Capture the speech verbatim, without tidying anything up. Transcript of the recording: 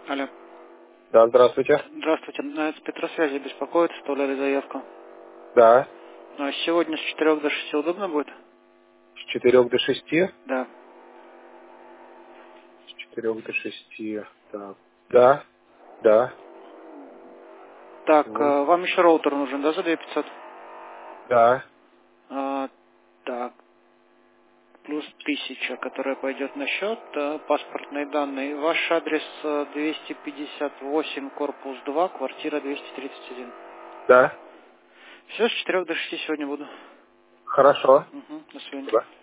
Алло. Да, здравствуйте. Здравствуйте. На спектросвязи беспокоит, оставляли заявку. Да. А сегодня с четырёх до шести удобно будет? С четырех до шести? Да. С четырех до шести. Так. Да. Да. Так, Вот. а, вам еще роутер нужен, да, за две тысячи пятьсот? Да. А, так, плюс тысяча, которая пойдет на счет, а, паспортные данные. Ваш адрес а, двести пятьдесят восемь, корпус два, квартира двести тридцать один. Да. Все, с четырёх до шести сегодня буду. Хорошо. Угу, до свидания. Спасибо.